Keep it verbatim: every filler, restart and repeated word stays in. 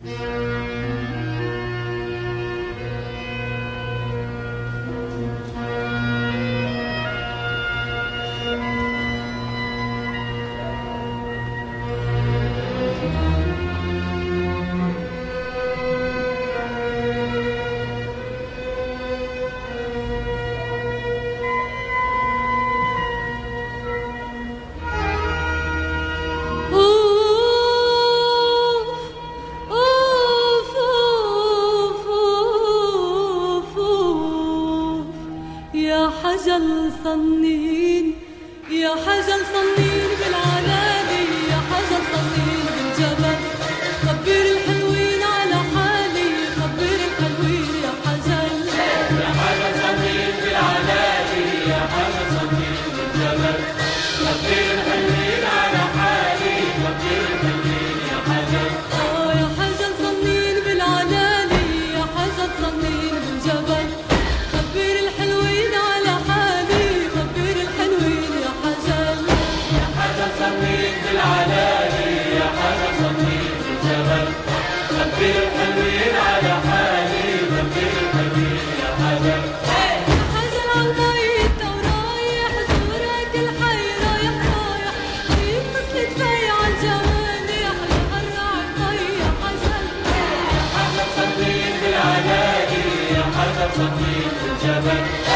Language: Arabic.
حجل صنين يا حجل صنين بالعلالي، يا حجل صنين بالجبل، خبر الحلوين على حالي، خبر الحلوين يا حجل. يا حجل صنين بالعلالي، يا حجل صنين بالجبل، خبر الحلوين على حالي، خبر الحلوين يا حجل. اه يا حجل صنين بالعلالي، يا حجل صنين بالجبل، خبر الحلوين على حالي، خبر الحلوين يا حجل. يا حجل صنين بالعلالي، يا حجل صنين بالجبل، خبر الحلوين على حالي، خبر الحلوين يا حجل. يا حجل عالميت ورايح زورك الحي رايح رايح، جيب مثل دفاي عالجمال يحلى غرع الطي يا حجل. يا حجل صنين بالعلالي، يا حجل صنين بالجبل،